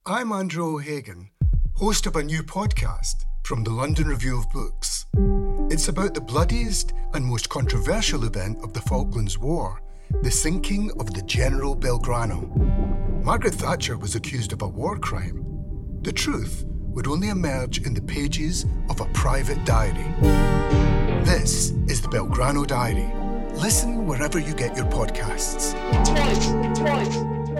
I'm Andrew O'Hagan, host of a new podcast from the London Review of Books. It's about the bloodiest and most controversial event of the Falklands War, the sinking of the General Belgrano. Margaret Thatcher was accused of a war crime. The truth would only emerge in the pages of a private diary. This is the Belgrano Diary. Listen wherever you get your podcasts. Twice.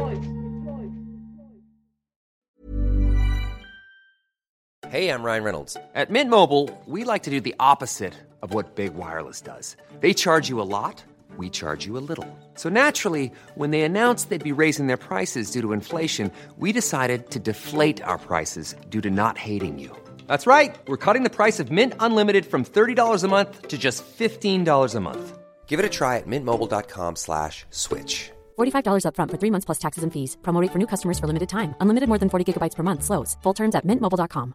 Hey, I'm Ryan Reynolds. At Mint Mobile, we like to do the opposite of what Big Wireless does. They charge you a lot, we charge you a little. So naturally, when they announced they'd be raising their prices due to inflation, we decided to deflate our prices due to not hating you. That's right. We're cutting the price of Mint Unlimited from $30 a month to just $15 a month. Give it a try at mintmobile.com/switch. $45 up front for 3 months plus taxes and fees. Promo rate for new customers for limited time. Unlimited more than 40 gigabytes per month. Slows full terms at mintmobile.com.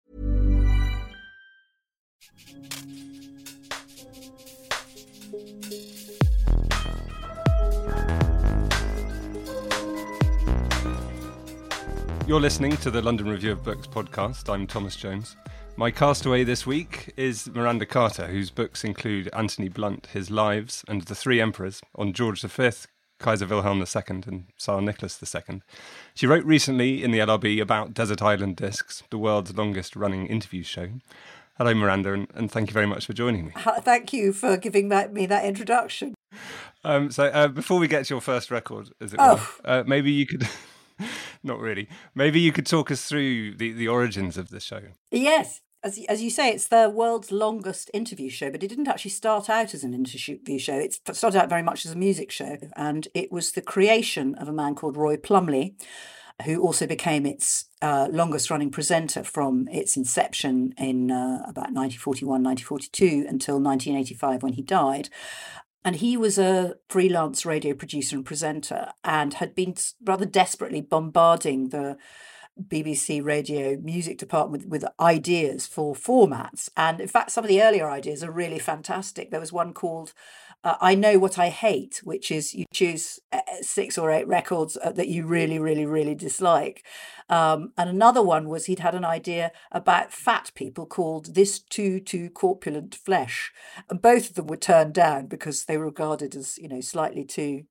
You're listening to the London Review of Books podcast. I'm Thomas Jones. My castaway this week is Miranda Carter, whose books include Anthony Blunt, His Lives, and The Three Emperors on George V, Kaiser Wilhelm II, and Tsar Nicholas II. She wrote recently in the LRB about Desert Island Discs, the world's longest-running interview show. Hello, Miranda, and thank you very much for joining me. Thank you for giving me that introduction. So before we get to your first record, as it were, maybe you could... Not really. Maybe you could talk us through the origins of the show. Yes. As you say, it's the world's longest interview show, but it didn't actually start out as an interview show. It started out very much as a music show, and it was the creation of a man called Roy Plumley, who also became its longest-running presenter from its inception in about 1941, 1942 until 1985 when he died. And he was a freelance radio producer and presenter and had been rather desperately bombarding the BBC radio music department with ideas for formats. And in fact, some of the earlier ideas are really fantastic. There was one called I Know What I Hate, which is you choose 6 or 8 records that you really, really, really dislike. And another one was he'd had an idea about fat people called This Too Corpulent Flesh. And both of them were turned down because they were regarded as, slightly too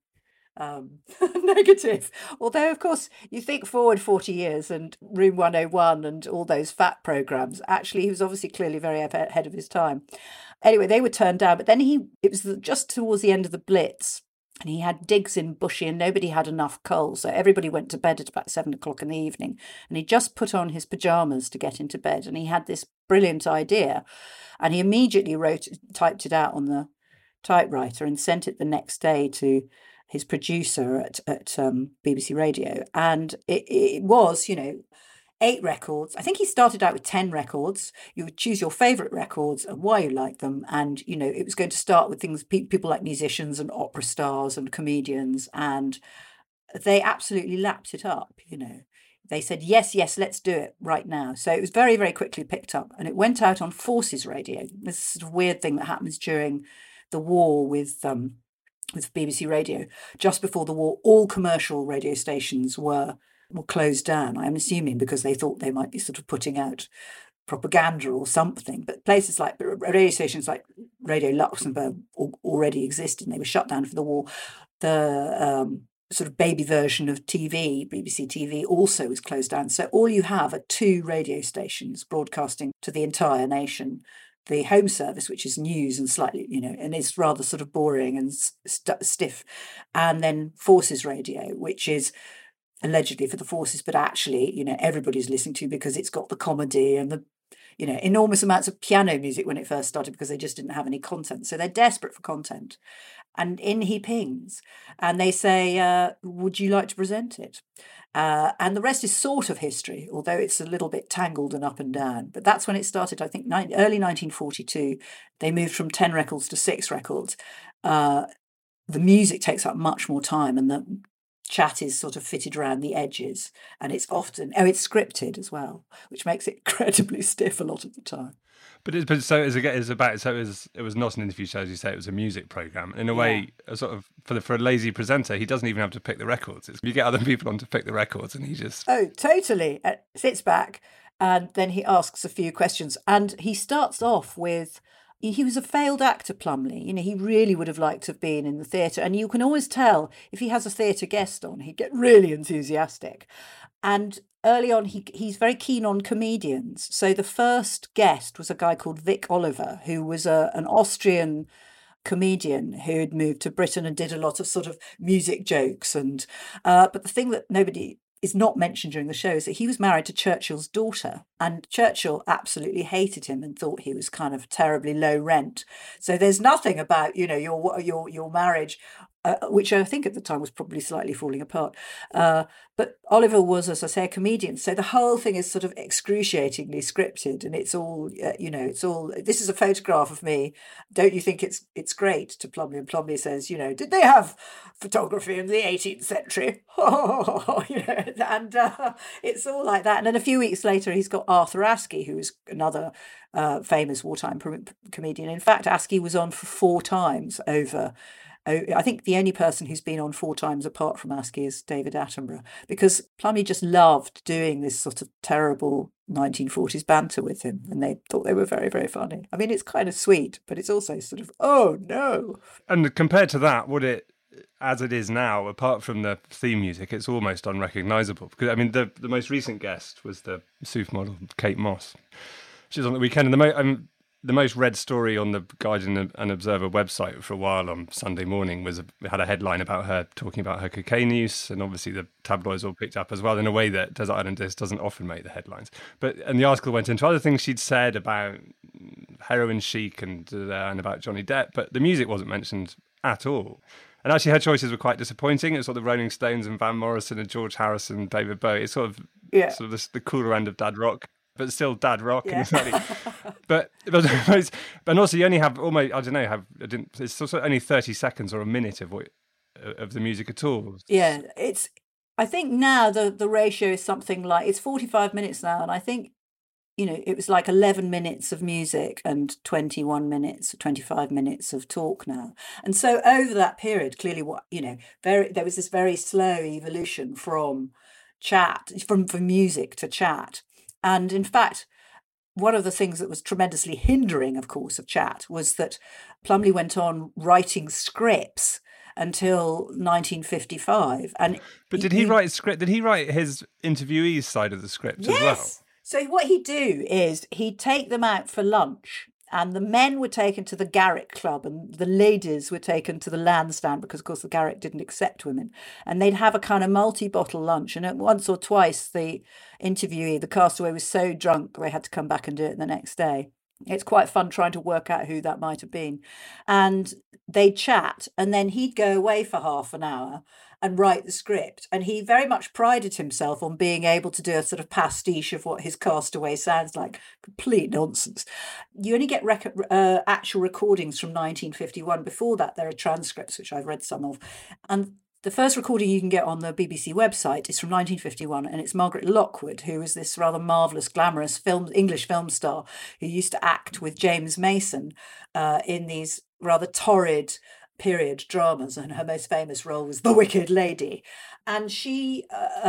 negative. Although, of course, you think forward 40 years and Room 101 and all those fat programmes, actually, he was obviously clearly very ahead of his time. Anyway, they were turned down. But then it was just towards the end of the Blitz, and he had digs in Bushey and nobody had enough coal. So everybody went to bed at about 7 o'clock in the evening. And he just put on his pyjamas to get into bed. And he had this brilliant idea. And he immediately typed it out on the typewriter and sent it the next day to his producer at BBC Radio. And it was, 8 records. I think he started out with 10 records. You would choose your favourite records and why you liked them. And, it was going to start with things, people like musicians and opera stars and comedians. And they absolutely lapped it up, They said, yes, let's do it right now. So it was very, very quickly picked up. And it went out on Forces Radio. This sort of weird thing that happens during the war with BBC Radio. Just before the war, all commercial radio stations were closed down, I'm assuming because they thought they might be sort of putting out propaganda or something. But places like radio stations like Radio Luxembourg already existed, and they were shut down for the war. The sort of baby version of TV, BBC TV, also was closed down. So all you have are 2 radio stations broadcasting to the entire nation. The Home Service, which is news and slightly, and it's rather sort of boring and stiff. And then Forces Radio, which is allegedly for the forces, but actually, everybody's listening to because it's got the comedy and the, enormous amounts of piano music when it first started because they just didn't have any content. So they're desperate for content. And in he pings and they say, would you like to present it? And the rest is sort of history, although it's a little bit tangled and up and down. But that's when it started, I think, early 1942. They moved from 10 records to 6 records. The music takes up much more time and the chat is sort of fitted around the edges, and it's scripted as well, which makes it incredibly stiff a lot of the time. But it was not an interview show, as you say. It was a music program. In a way, a sort of for a lazy presenter, he doesn't even have to pick the records. You get other people on to pick the records, and he just totally sits back, and then he asks a few questions. And he starts off with, he was a failed actor, Plumley. He really would have liked to have been in the theatre, and you can always tell if he has a theatre guest on, he'd get really enthusiastic. And early on, he's very keen on comedians. So the first guest was a guy called Vic Oliver, who was an Austrian comedian who had moved to Britain and did a lot of sort of music jokes. And but the thing that nobody is not mentioned during the show is that he was married to Churchill's daughter, and Churchill absolutely hated him and thought he was kind of terribly low rent. So there's nothing about your marriage. Which I think at the time was probably slightly falling apart. But Oliver was, as I say, a comedian. So the whole thing is sort of excruciatingly scripted, and it's all, this is a photograph of me. Don't you think it's great, to Plumley? And Plumley says, did they have photography in the 18th century? And it's all like that. And then a few weeks later, he's got Arthur Askey, who's another famous wartime comedian. In fact, Askey was on for 4 times over. I think the only person who's been on 4 times apart from Askey is David Attenborough, because Plumley just loved doing this sort of terrible 1940s banter with him, and they thought they were very, very funny. I mean, it's kind of sweet, but it's also sort of, oh no. And compared to that, as it is now, apart from the theme music, it's almost unrecognisable. Because I mean, the most recent guest was the Soof model Kate Moss. She was on the weekend, and the most read story on the Guardian and Observer website for a while on Sunday morning had a headline about her talking about her cocaine use, and obviously the tabloids all picked up as well in a way that Desert Island Discs doesn't often make the headlines. And the article went into other things she'd said about heroin chic and about Johnny Depp, but the music wasn't mentioned at all. And actually her choices were quite disappointing. It's sort of the Rolling Stones and Van Morrison and George Harrison, David Bowie. It's sort of the cooler end of dad rock. But still dad rock. Yeah. But also you only have almost, it's also only 30 seconds or a minute of the music at all. Yeah, I think now the ratio is something like, it's 45 minutes now, and I think, it was like 11 minutes of music and 21 minutes, 25 minutes of talk now. And so over that period, clearly there was this very slow evolution from music to chat. And in fact, one of the things that was tremendously hindering, of course, of chat was that Plumley went on writing scripts until 1955. But did he write script? Did he write his interviewees' side of the script as well? So what he'd do is he'd take them out for lunch, and the men were taken to the Garrick Club and the ladies were taken to the Lansdowne, because, of course, the Garrick didn't accept women. And they'd have a kind of multi-bottle lunch. And once or twice, the interviewee, the castaway, was so drunk they had to come back and do it the next day. It's quite fun trying to work out who that might have been. And they'd chat, and then he'd go away for half an hour and write the script. And he very much prided himself on being able to do a sort of pastiche of what his castaway sounds like. Complete nonsense. You only get actual recordings from 1951. Before that, there are transcripts, which I've read some of. And the first recording you can get on the BBC website is from 1951, and it's Margaret Lockwood, who was this rather marvellous, glamorous English film star who used to act with James Mason in these rather torrid period dramas, and her most famous role was the Wicked Lady. And she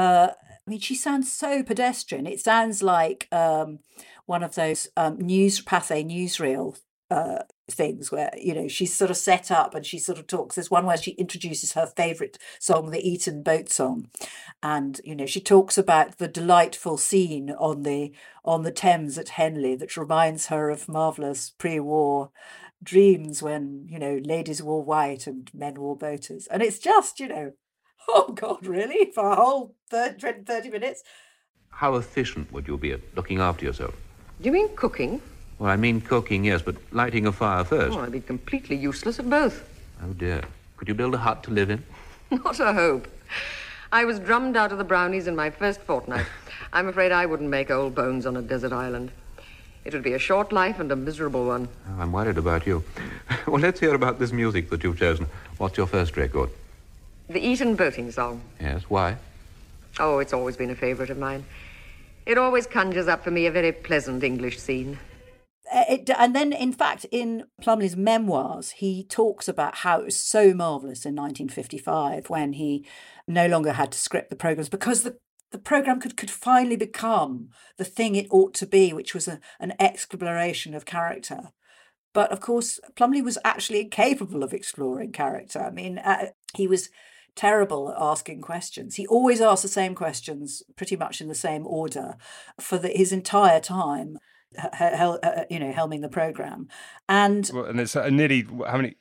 sounds so pedestrian. It sounds like one of those pathé newsreel things where, she's sort of set up and she sort of talks. There's one where she introduces her favourite song, the Eton Boat Song. And, she talks about the delightful scene on the Thames at Henley that reminds her of marvellous pre-war dreams when, ladies wore white and men wore boaters. And it's just, oh God, really? For a whole 30 minutes? How efficient would you be at looking after yourself? Do you mean cooking? Well, I mean cooking, yes, but lighting a fire first. Oh, I'd be completely useless at both. Oh, dear. Could you build a hut to live in? Not a hope. I was drummed out of the brownies in my first fortnight. I'm afraid I wouldn't make old bones on a desert island. It would be a short life and a miserable one. Oh, I'm worried about you. Well, let's hear about this music that you've chosen. What's your first record? The Eton boating song. Yes, why? Oh, it's always been a favourite of mine. It always conjures up for me a very pleasant English scene. And then, in fact, in Plumley's memoirs, he talks about how it was so marvellous in 1955 when he no longer had to script the programmes because the programme could finally become the thing it ought to be, which was an exploration of character. But, of course, Plumley was actually incapable of exploring character. I mean, he was terrible at asking questions. He always asked the same questions pretty much in the same order for his entire time. Helming the program, and it's nearly how many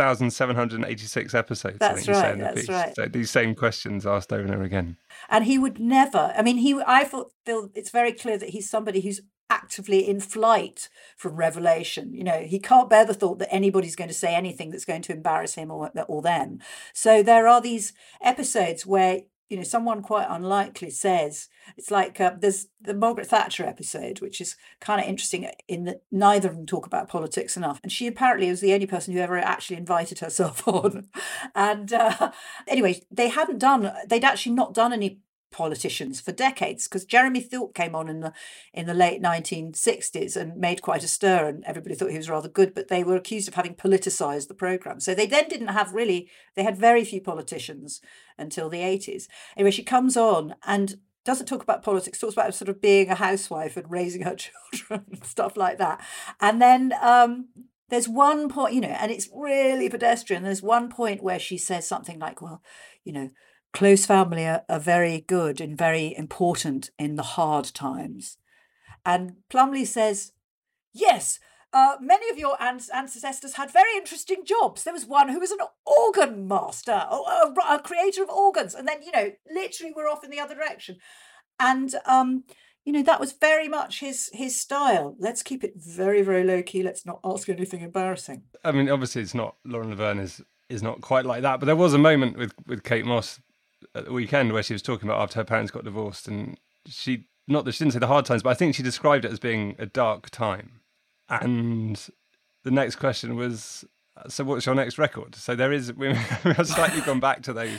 1,786 episodes. That's right. That's right. So these same questions asked over and over again. And he would never. I mean, I feel it's very clear that he's somebody who's actively in flight from revelation. You know, he can't bear the thought that anybody's going to say anything that's going to embarrass him or them. So there are these episodes where, you know, someone quite unlikely says, it's like there's the Margaret Thatcher episode, which is kind of interesting in that neither of them talk about politics enough. And she apparently was the only person who ever actually invited herself on. And anyway, they'd actually not done any politicians for decades because Jeremy Thorpe came on in the late 1960s and made quite a stir, and everybody thought he was rather good, but they were accused of having politicized the program. So they then they had very few politicians until the 80s. Anyway, she comes on and doesn't talk about politics, talks about sort of being a housewife and raising her children and stuff like that. And then there's one point, you know, and it's really pedestrian. There's one point where she says something like, well, you know, close family are very good and very important in the hard times. And Plumley says, yes, many of your ancestors had very interesting jobs. There was one who was an organ master, a creator of organs. And then, you know, literally we're off in the other direction. And, you know, that was very much his style. Let's keep it very, very low key. Let's not ask anything embarrassing. I mean, obviously it's not, Lauren Laverne is not quite like that. But there was a moment with Kate Moss at the weekend where she was talking about after her parents got divorced, and she didn't say the hard times, but I think she described it as being a dark time. And the next question was, so what's your next record? So we have slightly gone back to those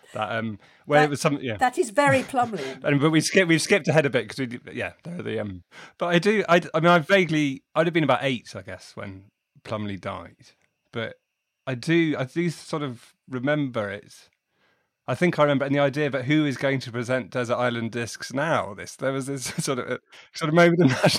it was something. Yeah, that is very Plumley. But we've skipped ahead a bit because there are the But I'd have been about 8, I guess, when Plumley died. But I do sort of remember it. I think I remember, and the idea about who is going to present Desert Island Discs now. There was this sort of moment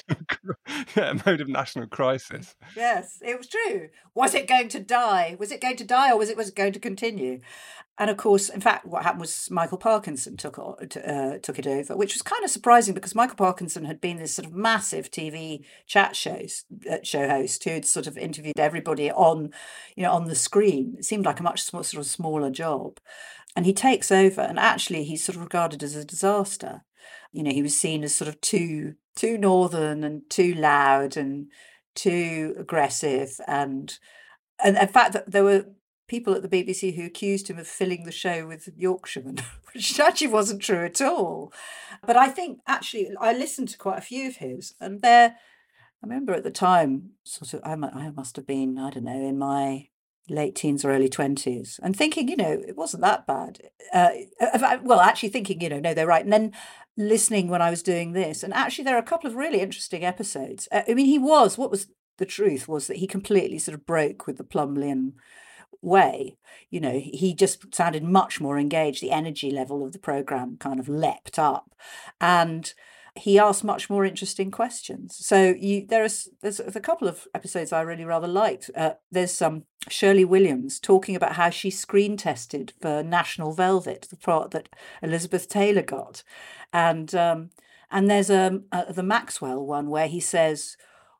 of national crisis. Yes, it was true. Was it going to die? Was it going to die, or was it going to continue? And of course, in fact, what happened was Michael Parkinson took it over, which was kind of surprising because Michael Parkinson had been this sort of massive TV chat show host who'd sort of interviewed everybody on the screen. It seemed like a much sort of smaller job. And he takes over, and actually he's sort of regarded as a disaster. You know, he was seen as sort of too northern and too loud and too aggressive. And in fact, there were people at the BBC who accused him of filling the show with Yorkshiremen, which actually wasn't true at all. But I think actually I listened to quite a few of his, and I remember at the time, sort of, I must have been, I don't know, in my late teens or early 20s, and thinking, you know, it wasn't that bad. Actually thinking, you know, no, they're right. And then listening when I was doing this, and actually there are a couple of really interesting episodes. I mean, what was the truth was that he completely sort of broke with the Plumleyan way. You know, he just sounded much more engaged. The energy level of the programme kind of leapt up, and he asked much more interesting questions. So there's a couple of episodes I really rather liked. There's Shirley Williams talking about how she screen tested for National Velvet, the part that Elizabeth Taylor got, and there's the Maxwell one where he says,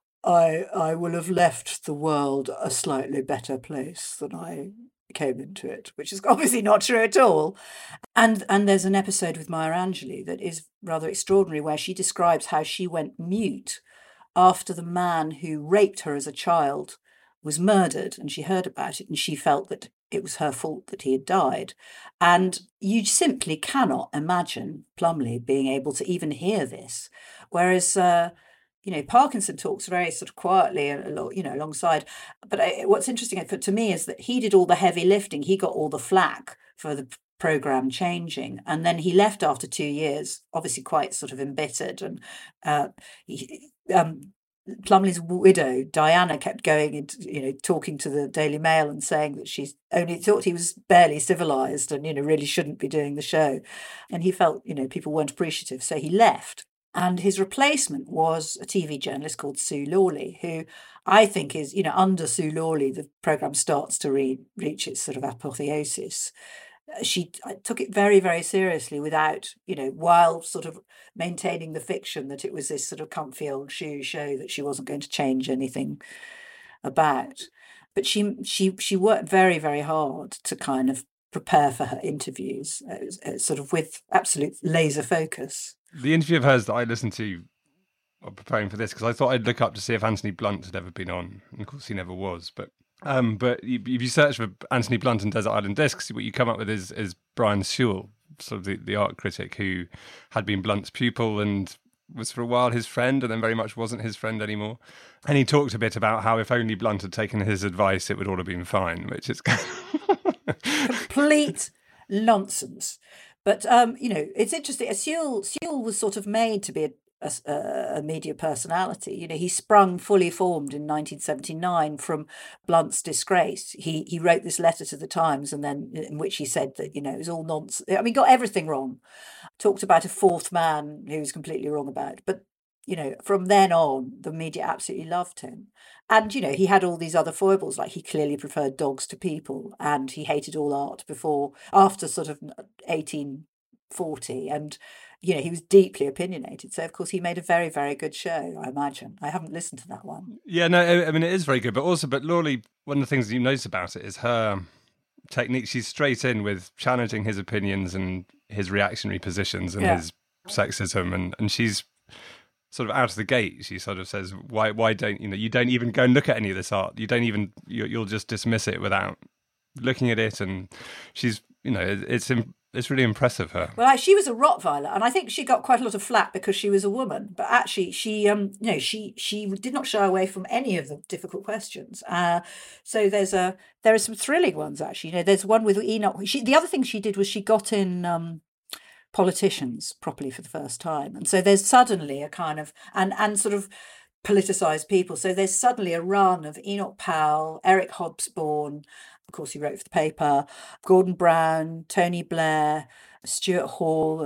I will have left the world a slightly better place than I came into it, which is obviously not true at all. And there's an episode with Maya Angelou that is rather extraordinary, where she describes how she went mute after the man who raped her as a child was murdered, and she heard about it, and she felt that it was her fault that he had died. And you simply cannot imagine Plumley being able to even hear this, whereas you know, Parkinson talks very sort of quietly, you know, alongside. But what's interesting to me is that he did all the heavy lifting. He got all the flack for the programme changing. And then he left after 2 years, obviously quite sort of embittered. And Plumley's widow, Diana, kept going and, talking to the Daily Mail and saying that she only thought he was barely civilised and, really shouldn't be doing the show. And he felt, people weren't appreciative. So he left. And his replacement was a TV journalist called Sue Lawley, who I think is, under Sue Lawley, the programme starts to reach its sort of apotheosis. She took it very, very seriously without, while sort of maintaining the fiction that it was this sort of comfy old show that she wasn't going to change anything about. But she worked very, very hard to kind of prepare for her interviews, sort of with absolute laser focus. The interview of hers that I listened to while preparing for this, because I thought I'd look up to see if Anthony Blunt had ever been on. And of course, he never was, but if you search for Anthony Blunt and Desert Island Discs, what you come up with is Brian Sewell, sort of the art critic who had been Blunt's pupil and was for a while his friend, and then very much wasn't his friend anymore. And he talked a bit about how if only Blunt had taken his advice, it would all have been fine, which is complete nonsense. But it's interesting. Sewell was sort of made to be a media personality. He sprung fully formed in 1979 from Blunt's disgrace. He wrote this letter to the Times, and then in which he said that it was all nonsense. I mean, got everything wrong. Talked about a fourth man who was completely wrong about. But from then on, the media absolutely loved him. And he had all these other foibles, like he clearly preferred dogs to people, and he hated all art after sort of 1840, and he was deeply opinionated. So, of course, he made a very, very good show, I imagine. I haven't listened to that one. Yeah, no, I mean, it is very good. But Lawley, one of the things you notice about it is her technique. She's straight in with challenging his opinions and his reactionary positions and his sexism. And she's sort of out of the gate. She sort of says, why don't, you don't even go and look at any of this art. You don't even, you'll just dismiss it without looking at it. And she's, it's really impressive, her. Well, she was a Rottweiler, and I think she got quite a lot of flack because she was a woman. But actually, she did not shy away from any of the difficult questions. So there are some thrilling ones, actually. There's one with Enoch. The other thing she did was she got in politicians properly for the first time, and so there's suddenly a kind of and sort of politicised people. So there's suddenly a run of Enoch Powell, Eric Hobsbawm. Of course, he wrote for the paper, Gordon Brown, Tony Blair, Stuart Hall,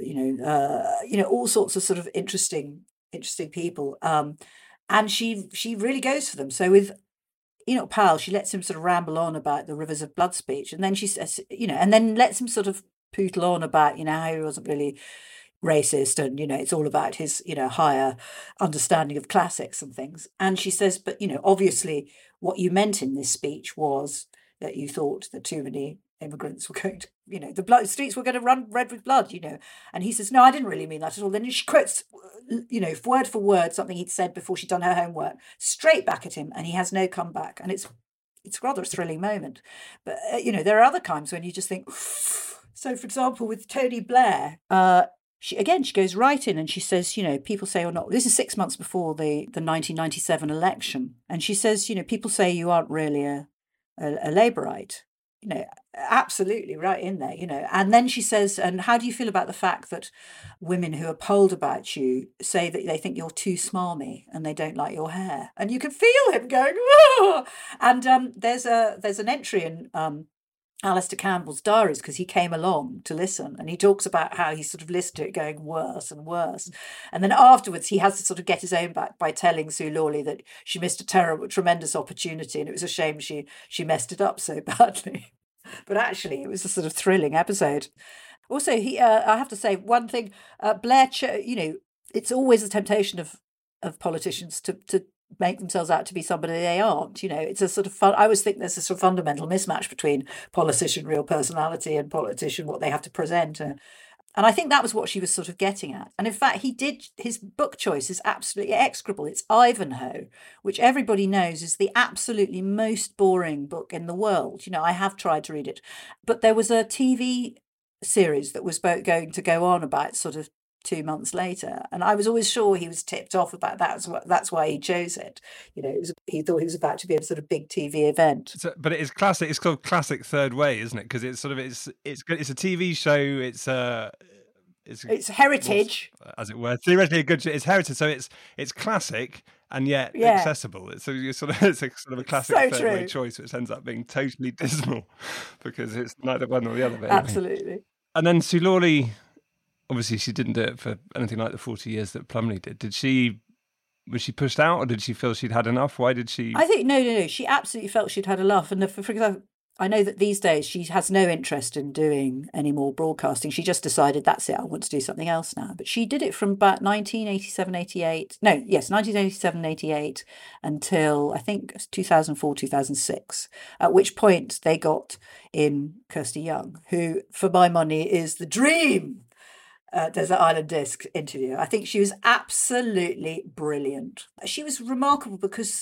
all sorts of sort of interesting people. And she really goes for them. So with Enoch Powell, she lets him sort of ramble on about the Rivers of Blood speech. And then she says, and then lets him sort of pootle on about, how he wasn't really racist and, it's all about his, higher understanding of classics and things. And she says, but, obviously what you meant in this speech was that you thought that too many immigrants were going to, the streets were going to run red with blood, And he says, no, I didn't really mean that at all. Then she quotes, word for word, something he'd said before she'd done her homework, straight back at him, and he has no comeback. And it's rather a thrilling moment. But, there are other times when you just think, so for example, with Tony Blair, she goes right in and she says, people say or not, this is 6 months before the 1997 election. And she says, people say you aren't really a Labourite, absolutely right in there, And then she says, and how do you feel about the fact that women who are polled about you say that they think you're too smarmy and they don't like your hair? And you can feel him going, oh! And there's an entry in Alistair Campbell's diaries, because he came along to listen, and he talks about how he sort of listened to it going worse and worse. And then afterwards he has to sort of get his own back by telling Sue Lawley that she missed a tremendous opportunity, and it was a shame she messed it up so badly. But actually it was a sort of thrilling episode. Also, I have to say one thing, Blair, it's always a temptation of politicians to make themselves out to be somebody they aren't. It's a sort of fun. I always think there's a sort of fundamental mismatch between politician, real personality, and politician, what they have to present. And I think that was what she was sort of getting at. And in fact, his book choice is absolutely execrable. It's Ivanhoe, which everybody knows is the absolutely most boring book in the world. I have tried to read it, but there was a TV series that was going to go on about sort of 2 months later. And I was always sure he was tipped off about that. That's why he chose it. He thought he was about to be a sort of big TV event. But it is classic. It's called Classic Third Way, isn't it? Because it's sort of it's good. It's a TV show. It's heritage, as it were. Theoretically, it's heritage. So it's classic and yet accessible. It's a sort of a classic third way choice, which ends up being totally dismal because it's neither one nor the other. Absolutely. And then Sue Lawley, obviously, she didn't do it for anything like the 40 years that Plumley did. Was she pushed out, or did she feel she'd had enough? Why did she? I think no. She absolutely felt she'd had enough. And for example, I know that these days she has no interest in doing any more broadcasting. She just decided, that's it, I want to do something else now. But she did it from about 1987-88 until I think 2004, 2006, at which point they got in Kirsty Young, who, for my money, is the dream Desert Island Disc interview. I think she was absolutely brilliant. She was remarkable because...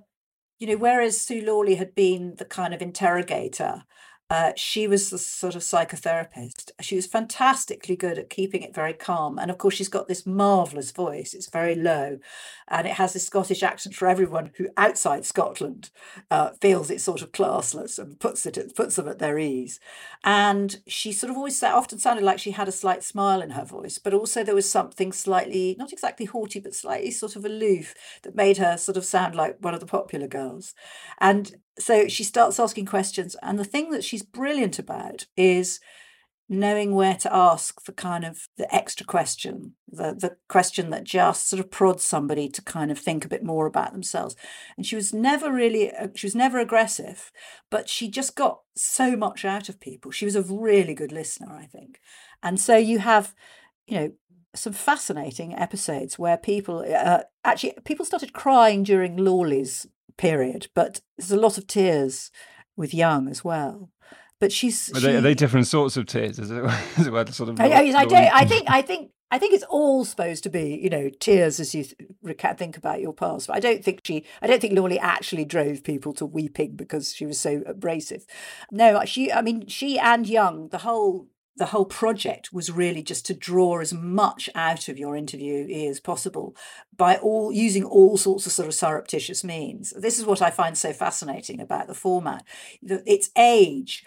whereas Sue Lawley had been the kind of interrogator, she was the sort of psychotherapist. She was fantastically good at keeping it very calm. And of course, she's got this marvellous voice. It's very low. And it has this Scottish accent for everyone who outside Scotland feels it's sort of classless and puts them at their ease. And she sort of often sounded like she had a slight smile in her voice, but also there was something slightly, not exactly haughty, but slightly sort of aloof that made her sort of sound like one of the popular girls. And so she starts asking questions. And the thing that she's brilliant about is knowing where to ask the extra question, the question that just sort of prods somebody to kind of think a bit more about themselves. And she was never aggressive, but she just got so much out of people. She was a really good listener, I think. And so you have, some fascinating episodes where people started crying during Lawley's period, but there's a lot of tears with Young as well. But are they different sorts of tears? Is it sort of? I think it's all supposed to be, tears as you think about your past. But I don't think Lawley actually drove people to weeping because she was so abrasive. No, she and Young, the whole project was really just to draw as much out of your interviewee as possible by using all sorts of sort of surreptitious means. This is what I find so fascinating about the format. Its age,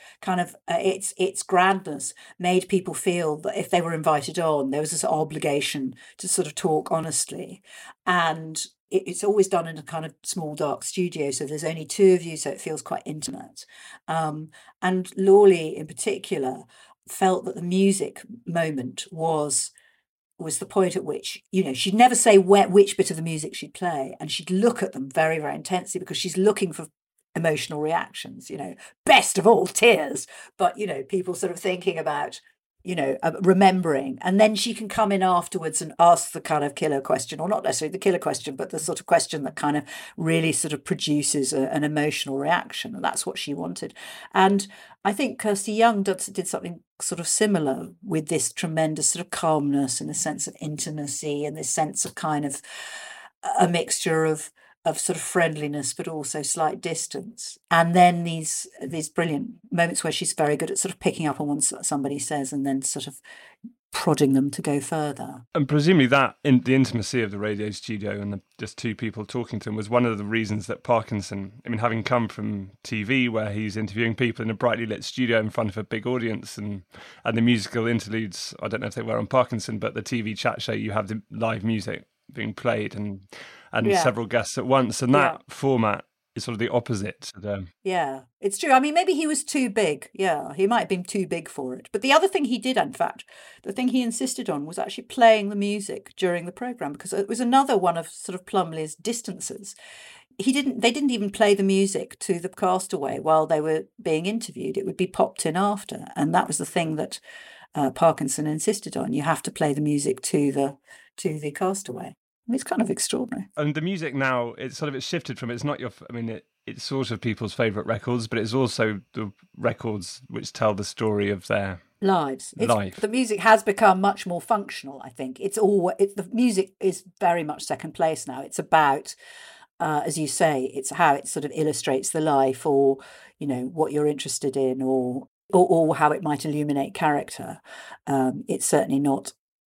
its grandness, made people feel that if they were invited on, there was this obligation to sort of talk honestly. And it's always done in a kind of small, dark studio, so there's only two of you, so it feels quite intimate. And Lawley, in particular, felt that the music moment was the point at which, she'd never say which bit of the music she'd play, and she'd look at them very, very intensely because she's looking for emotional reactions, best of all, tears, but, people sort of thinking about, remembering. And then she can come in afterwards and ask the kind of killer question, or not necessarily the killer question, but the sort of question that kind of really sort of produces an emotional reaction. And that's what she wanted. And I think Kirsty Young did something sort of similar with this tremendous sort of calmness and a sense of intimacy and this sense of kind of a mixture of sort of friendliness, but also slight distance. And then these brilliant moments where she's very good at sort of picking up on what somebody says and then sort of prodding them to go further. And presumably that, in the intimacy of the radio studio and just two people talking to him, was one of the reasons that Parkinson, having come from TV where he's interviewing people in a brightly lit studio in front of a big audience, and the musical interludes, I don't know if they were on Parkinson, but the TV chat show, you have the live music being played and several guests at once, and that format is sort of the opposite to the... Yeah, it's true. Maybe he was too big. Yeah, he might have been too big for it. But the other thing he did, in fact, the thing he insisted on was actually playing the music during the programme, because it was another one of sort of Plumley's distances. They didn't even play the music to the castaway while they were being interviewed. It would be popped in after. And that was the thing that Parkinson insisted on. You have to play the music to the castaway. It's kind of extraordinary. And the music now, it's shifted from, it's not it's sort of people's favourite records, but it's also the records which tell the story of their life. The music has become much more functional, I think. The music is very much second place now. It's about, as you say, it's how it sort of illustrates the life, or, what you're interested in, or how it might illuminate character. It's certainly not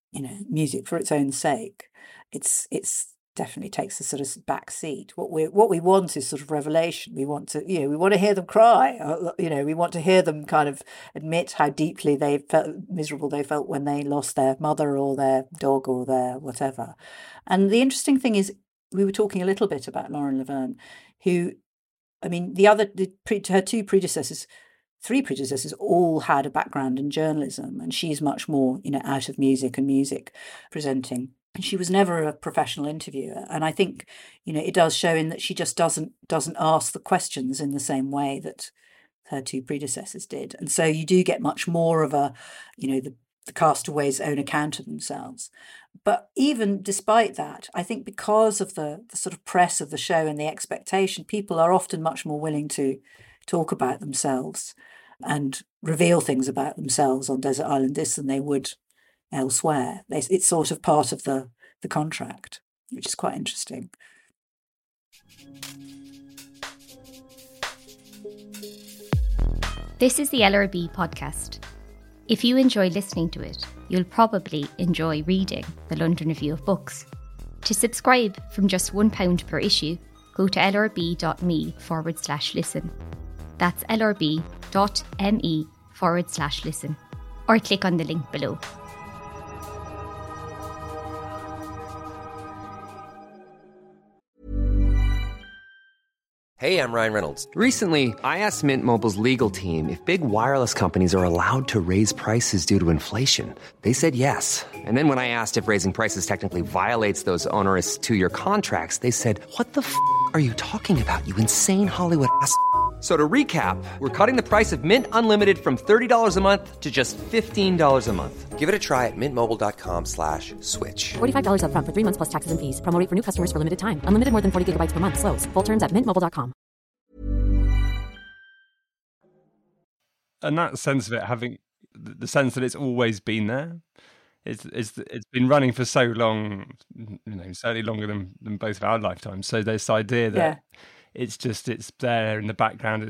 music for its own sake. It's definitely takes a sort of back seat. What we want is sort of revelation. We want to hear them cry. We want to hear them kind of admit how deeply they felt miserable they felt when they lost their mother or their dog or their whatever. And the interesting thing is, we were talking a little bit about Lauren Laverne, who, I mean, her three predecessors all had a background in journalism, and she's much more, out of music and music presenting. And she was never a professional interviewer. And I think, it does show in that she just doesn't ask the questions in the same way that her two predecessors did. And so you do get much more of a, the castaways' own account of themselves. But even despite that, I think because of the sort of press of the show and the expectation, people are often much more willing to talk about themselves and reveal things about themselves on Desert Island Discs than they would elsewhere. It's sort of part of the contract, which is quite interesting. This is the LRB podcast. If you enjoy listening to it, you'll probably enjoy reading the London Review of Books. To subscribe from just £1 per issue, go to lrb.me/listen. That's lrb.me/listen. Or click on the link below. Hey, I'm Ryan Reynolds. Recently, I asked Mint Mobile's legal team if big wireless companies are allowed to raise prices due to inflation. They said yes. And then when I asked if raising prices technically violates those onerous 2-year contracts, they said, "What the f*** are you talking about, you insane Hollywood ass?" So to recap, we're cutting the price of Mint Unlimited from $30 a month to just $15 a month. Give it a try at mintmobile.com/switch. $45 up front for 3 months plus taxes and fees. Promo rate for new customers for limited time. Unlimited more than 40 gigabytes per month. Slows full terms at mintmobile.com. And that sense of it, having the sense that it's always been there, it's been running for so long, certainly longer than both of our lifetimes. So this idea that it's there in the background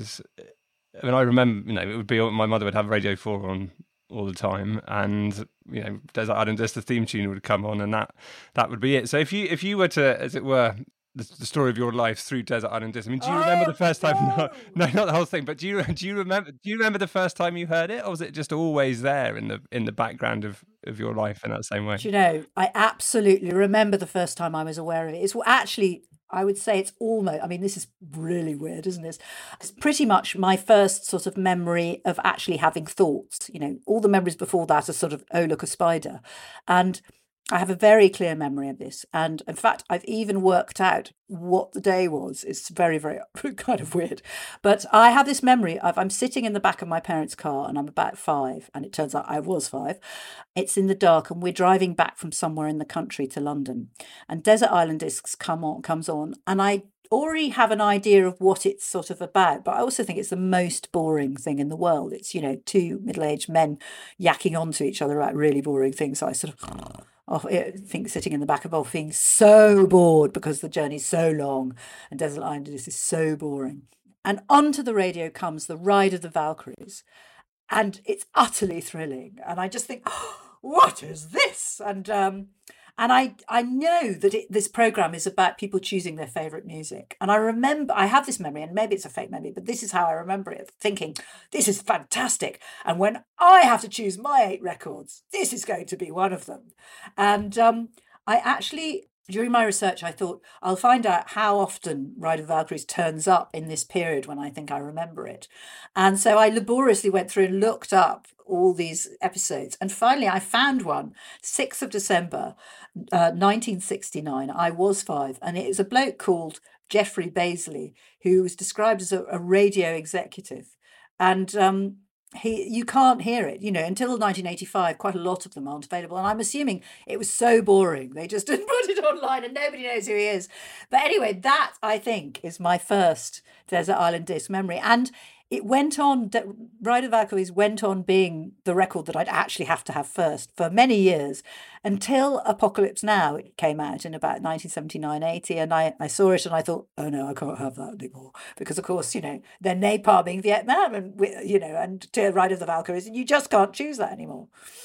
I remember, it would be, my mother would have Radio 4 on all the time, and Desert Island Discs, the theme tune would come on, and that would be it. So if you were to, as it were, the story of your life through Desert Island Discs, I mean, do you remember the first time? No, not the whole thing, but do you remember the first time you heard it, or was it just always there in the background of your life in that same way? I absolutely remember the first time I was aware of it. It's actually, I would say it's almost, this is really weird, isn't it? It's pretty much my first sort of memory of actually having thoughts. All the memories before that are sort of, oh, look, a spider. And I have a very clear memory of this. And in fact, I've even worked out what the day was. It's very, very kind of weird. But I have this memory of, I'm sitting in the back of my parents' car and I'm about 5. And it turns out I was 5. It's in the dark and we're driving back from somewhere in the country to London. And Desert Island Discs comes on. And I already have an idea of what it's sort of about. But I also think it's the most boring thing in the world. It's, two middle-aged men yakking onto each other about really boring things. So I sort of... I think sitting in the back of Bolf being so bored because the journey's so long and Desert Island Discs is so boring. And onto the radio comes The Ride of the Valkyries. And it's utterly thrilling. And I just think, what is this? And I know that this programme is about people choosing their favourite music. And I have this memory, and maybe it's a fake memory, but this is how I remember it, thinking, this is fantastic. And when I have to choose my 8 records, this is going to be one of them. And I actually, during my research, I thought, I'll find out how often Ride of the Valkyries turns up in this period when I think I remember it. And so I laboriously went through and looked up all these episodes. And finally, I found one, 6th of December, 1969. I was 5. And it was a bloke called Geoffrey Baisley, who was described as a radio executive. And you can't hear it, until 1985, quite a lot of them aren't available. And I'm assuming it was so boring, they just didn't put it online and nobody knows who he is. But anyway, that, I think, is my first Desert Island Disc memory. And it went on, Ride of the Valkyries went on being the record that I'd actually have to have first for many years, until Apocalypse Now came out in about 1979-80, and I saw it and I thought, oh no, I can't have that anymore, because of course, they're napalming Vietnam and to Ride of the Valkyries, and you just can't choose that anymore.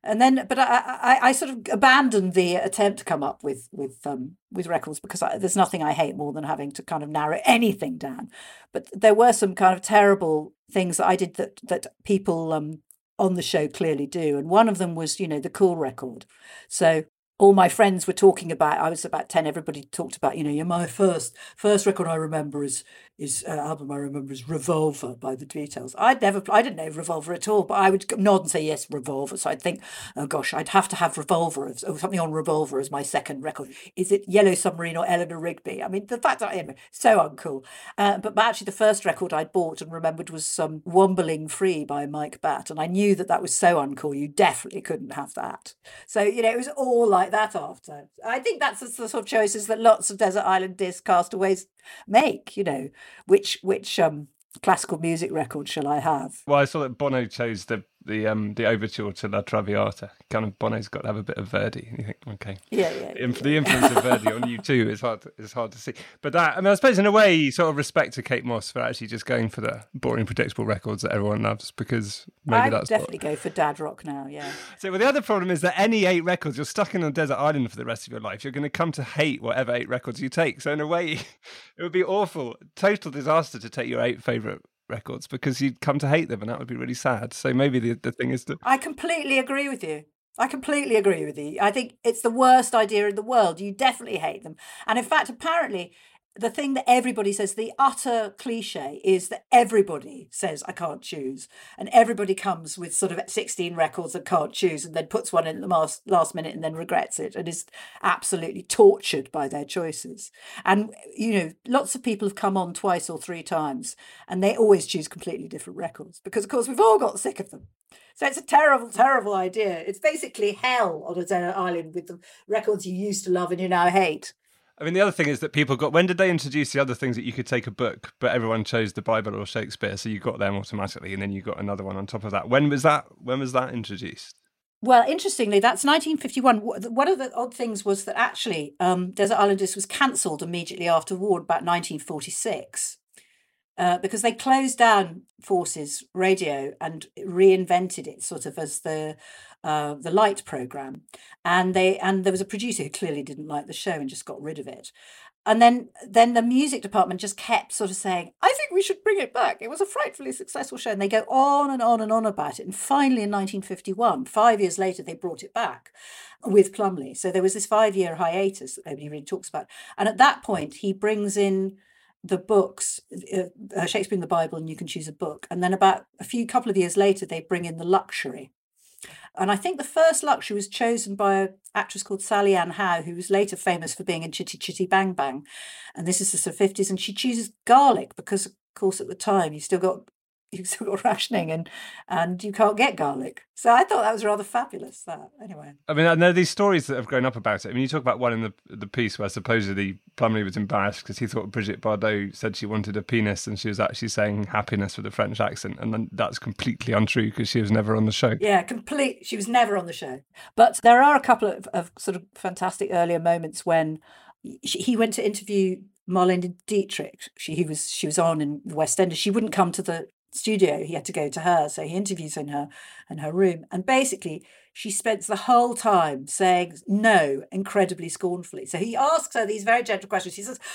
And then, but I sort of abandoned the attempt to come up with records because there's nothing I hate more than having to kind of narrow anything down. But there were some kind of terrible things that I did that people on the show clearly do, and one of them was, the cool record. So all my friends were talking about. I was about 10. Everybody talked about, my first record I remember is album I remember is Revolver by the Beatles. I didn't know Revolver at all, but I would nod and say yes, Revolver. So I'd think, oh gosh, I'd have to have Revolver or something on Revolver as my second record. Is it Yellow Submarine or Eleanor Rigby? I mean, the fact that I'm so uncool. But actually, the first record I bought and remembered was Wombling Free by Mike Batt, and I knew that was so uncool. You definitely couldn't have that. So it was all like that after. I think that's the sort of choices that lots of Desert Island Disc castaways make. Which classical music record shall I have? Well, I saw that Bono chose the overture to La Traviata. Kind of Bono's got to have a bit of Verdi. And you think, okay, yeah. The influence of Verdi on you too is hard to see. But I suppose in a way, you sort of respect to Kate Moss for actually just going for the boring, predictable records that everyone loves, because maybe that's definitely go for dad rock now. Yeah. So, well, the other problem is that any 8 records, you're stuck in a desert island for the rest of your life. You're going to come to hate whatever 8 records you take. So in a way, it would be awful, total disaster to take your 8 favourite records, because you'd come to hate them, and that would be really sad. So maybe the thing is to... I completely agree with you. I think it's the worst idea in the world. You definitely hate them. And in fact, apparently, the thing that everybody says, the utter cliche, is that everybody says, I can't choose. And everybody comes with sort of 16 records and can't choose, and then puts one in at the last minute and then regrets it and is absolutely tortured by their choices. And, lots of people have come on twice or 3 times, and they always choose completely different records because, of course, we've all got sick of them. So it's a terrible, terrible idea. It's basically hell on a desert island with the records you used to love and you now hate. I mean, the other thing is that people got... When did they introduce the other things that you could take a book, but everyone chose the Bible or Shakespeare, so you got them automatically, and then you got another one on top of that? When was that introduced? Well, interestingly, that's 1951. One of the odd things was that actually Desert Island Disc was cancelled immediately after war, about 1946. Because they closed down Forces Radio and reinvented it sort of as the Light programme, and there was a producer who clearly didn't like the show and just got rid of it. And then the music department just kept sort of saying, I think we should bring it back. It was a frightfully successful show. And they go on and on and on about it. And finally in 1951, 5 years later, they brought it back with Plumley. So there was this 5-year hiatus that nobody really talks about. And at that point, he brings in the books, Shakespeare in the Bible, and You Can Choose a Book. And then about a couple of years later, they bring in The Luxury. And I think the first Luxury was chosen by an actress called Sally Ann Howe, who was later famous for being in Chitty Chitty Bang Bang. And this is the sort of 50s. And she chooses garlic because, of course, at the time, you've still got rationing and you can't get garlic. So I thought that was rather fabulous, that. Anyway. I mean, I know these stories that have grown up about it. I mean, you talk about one in the piece where supposedly Plumley was embarrassed because he thought Brigitte Bardot said she wanted a penis and she was actually saying happiness with a French accent. And then that's completely untrue because she was never on the show. Yeah, she was never on the show. But there are a couple of sort of fantastic earlier moments when he went to interview Marlene Dietrich. She was on in the West End. She wouldn't come to the studio. He had to go to her, so he interviews in her room, and basically she spends the whole time saying no incredibly scornfully. So he asks her these very gentle questions. She says,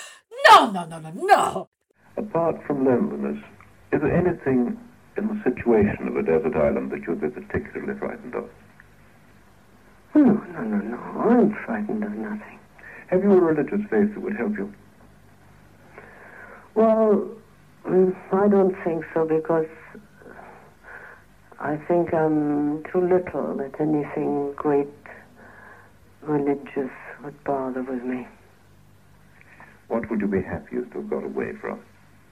no. Apart from loneliness, is there anything in the situation of a desert island that you'd be particularly frightened of? No, I'm frightened of nothing. Have you a religious faith that would help you? Well, I don't think so, because I think I'm too little that anything great religious would bother with me. What would you be happiest to have got away from?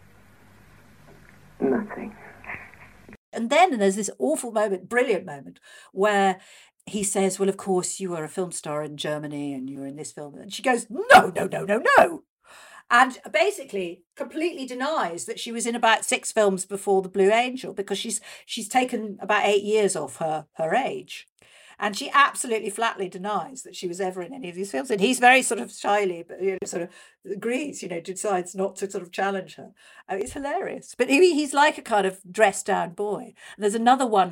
Nothing. And then there's this awful moment, brilliant moment, where he says, well, of course, you were a film star in Germany and you were in this film. And she goes, no. And basically completely denies that she was in about 6 films before The Blue Angel, because she's taken about 8 years off her age. And she absolutely flatly denies that she was ever in any of these films. And he's very sort of shyly, but sort of agrees, decides not to sort of challenge her. It's hilarious. But he's like a kind of dressed down boy. And there's another one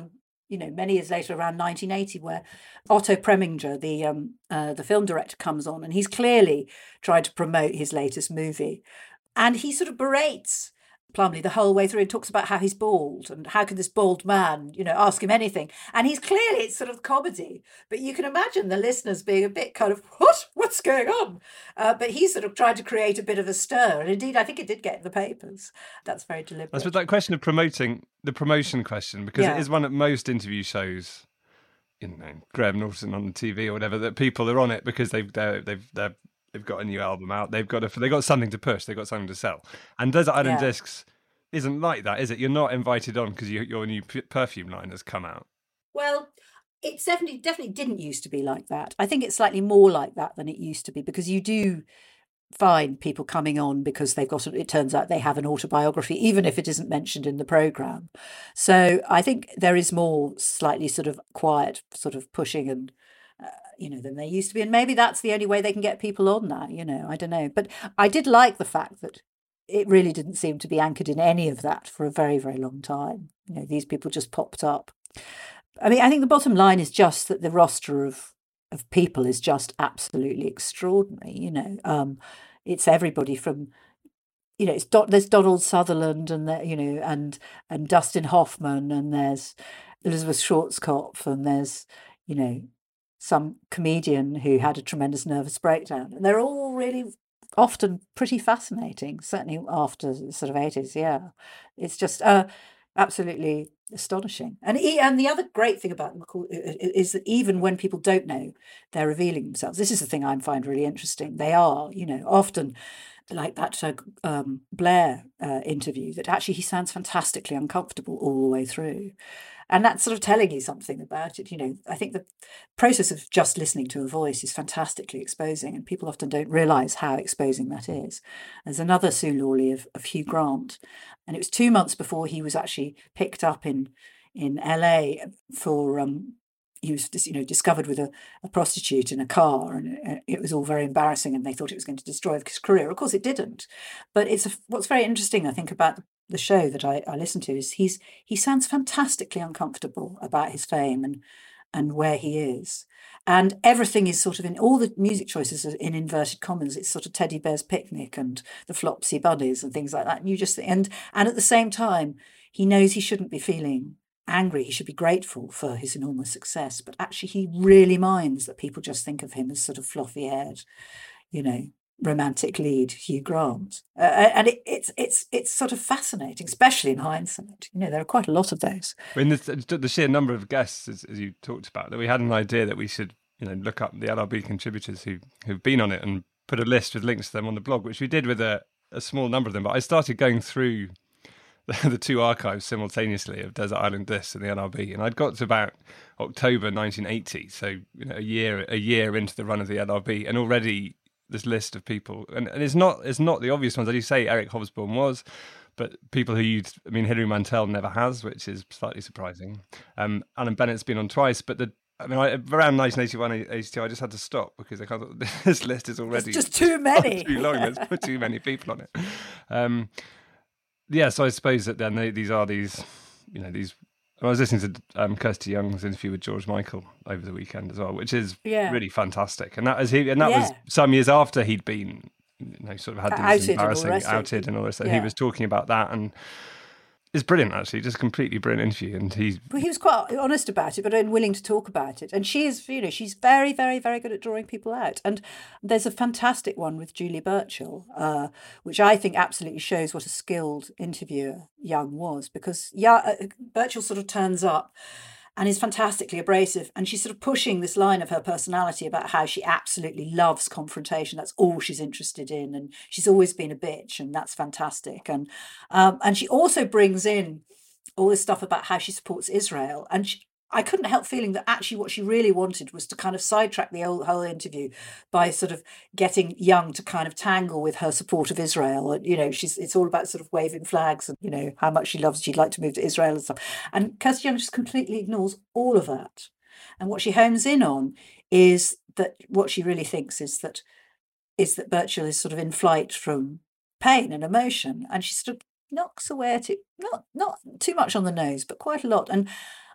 many years later, around 1980, where Otto Preminger, the film director, comes on, and he's clearly trying to promote his latest movie. And he sort of berates Plumley the whole way through and talks about how he's bald and how can this bald man, ask him anything. And it's sort of comedy, but you can imagine the listeners being a bit kind of, what's going on? But he's sort of trying to create a bit of a stir. And indeed, I think it did get in the papers. That's very deliberate. That's with that question of promotion question, because it is one at most interview shows, Graham Norton on the TV or whatever, that people are on it because they've got a new album out. They've got something to push. They've got something to sell. And Desert Island Discs isn't like that, is it? You're not invited on because your new perfume line has come out. Well, it definitely didn't used to be like that. I think it's slightly more like that than it used to be, because you do find people coming on because it turns out they have an autobiography, even if it isn't mentioned in the programme. So I think there is more slightly sort of quiet sort of pushing and than they used to be. And maybe that's the only way they can get people on now, I don't know. But I did like the fact that it really didn't seem to be anchored in any of that for a very, very long time. These people just popped up. I mean, I think the bottom line is just that the roster of people is just absolutely extraordinary, It's everybody from, there's Donald Sutherland and, and Dustin Hoffman, and there's Elizabeth Schwarzkopf, and there's, some comedian who had a tremendous nervous breakdown. And they're all really often pretty fascinating, certainly after the sort of 80s, yeah. It's just absolutely astonishing. And the other great thing about them is that even when people don't know, they're revealing themselves. This is the thing I find really interesting. They are, often like that Blair interview, that actually he sounds fantastically uncomfortable all the way through. And that's sort of telling you something about it. I think the process of just listening to a voice is fantastically exposing, and people often don't realise how exposing that is. There's another Sue Lawley of Hugh Grant, and it was 2 months before he was actually picked up in LA for he was discovered with a prostitute in a car, and it was all very embarrassing, and they thought it was going to destroy his career. Of course it didn't, but what's very interesting, I think, about the show that I listen to is he sounds fantastically uncomfortable about his fame and where he is, and everything is sort of in all the music choices are in inverted commas. It's sort of Teddy Bear's Picnic and the Flopsy Bunnies and things like that, and you just and at the same time he knows he shouldn't be feeling angry. He should be grateful for his enormous success, but actually he really minds that people just think of him as sort of fluffy-haired, romantic lead Hugh Grant, and it's sort of fascinating, especially in hindsight. There are quite a lot of those. I mean, the sheer number of guests, as you talked about, that we had an idea that we should look up the LRB contributors who've been on it and put a list with links to them on the blog, which we did with a small number of them. But I started going through the two archives simultaneously of Desert Island Discs and the LRB, and I'd got to about October 1980, so a year into the run of the LRB, and already this list of people, and it's not the obvious ones. As you say, Eric Hobsbawm was, but people who Hilary Mantel never has, which is slightly surprising. Alan Bennett's been on twice, but around 1981, 82, I just had to stop because I thought this list is already just too many, too long. There's put too many people on it. So I suppose that then these. I was listening to Kirsty Young's interview with George Michael over the weekend as well, which is really fantastic. And that was some years after he'd been, sort of had these outed and all this. And he was talking about that, and it's brilliant, actually, just a completely brilliant interview. And he was quite honest about it, but unwilling to talk about it. And she is, she's very, very, very good at drawing people out. And there's a fantastic one with Julie Burchill, which I think absolutely shows what a skilled interviewer Young was, because Burchill sort of turns up and is fantastically abrasive, and she's sort of pushing this line of her personality about how she absolutely loves confrontation. That's all she's interested in, and she's always been a bitch, and that's fantastic. And she also brings in all this stuff about how she supports Israel, and I couldn't help feeling that actually what she really wanted was to kind of sidetrack the whole interview by sort of getting Young to kind of tangle with her support of Israel. And, it's all about sort of waving flags and, how much she'd like to move to Israel and stuff. And Kirsty Young just completely ignores all of that. And what she homes in on is that what she really thinks is that Burchill is sort of in flight from pain and emotion. And she sort of knocks away at it, not too much on the nose, but quite a lot. And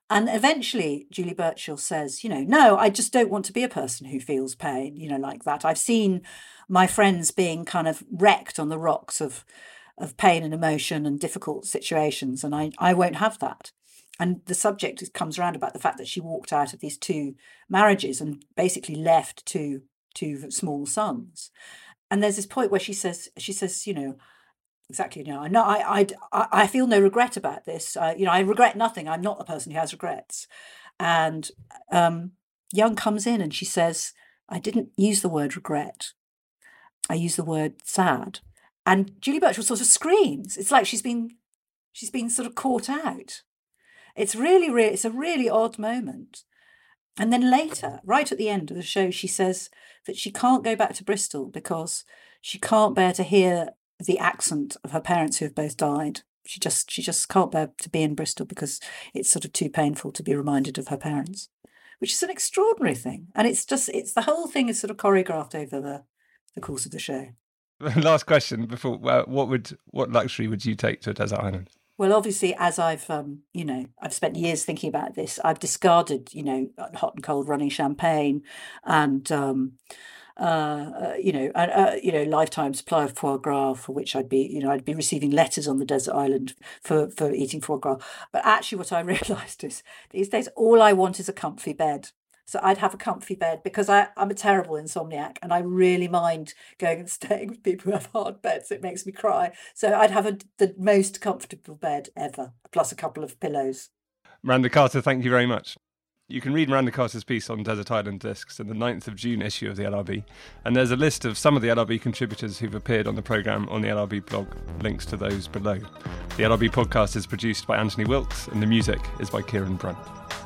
And eventually Julie Burchill says, no, I just don't want to be a person who feels pain, like that. I've seen my friends being kind of wrecked on the rocks of pain and emotion and difficult situations, and I won't have that. And the subject comes around about the fact that she walked out of these 2 marriages and basically left two small sons. And there's this point where she says, exactly, no, I feel no regret about this. I regret nothing. I'm not the person who has regrets. And Young comes in and she says, I didn't use the word regret. I used the word sad. And Julie Burchill sort of screams. It's like she's been sort of caught out. It's it's a really odd moment. And then later, right at the end of the show, she says that she can't go back to Bristol because she can't bear to hear the accent of her parents who have both died. She just can't bear to be in Bristol because it's sort of too painful to be reminded of her parents, which is an extraordinary thing. And it's the whole thing is sort of choreographed over the course of the show. Last question before, what luxury would you take to a desert island? Well, obviously, as I've spent years thinking about this, I've discarded, hot and cold running champagne and, lifetime supply of foie gras, for which I'd be receiving letters on the desert island for eating foie gras. But actually what I realised is these days, all I want is a comfy bed. So I'd have a comfy bed because I'm a terrible insomniac and I really mind going and staying with people who have hard beds. It makes me cry. So I'd have the most comfortable bed ever, plus a couple of pillows. Miranda Carter, thank you very much. You can read Miranda Carter's piece on Desert Island Discs in the 9th of June issue of the LRB. And there's a list of some of the LRB contributors who've appeared on the programme on the LRB blog. Links to those below. The LRB podcast is produced by Anthony Wilkes and the music is by Kieran Brunt.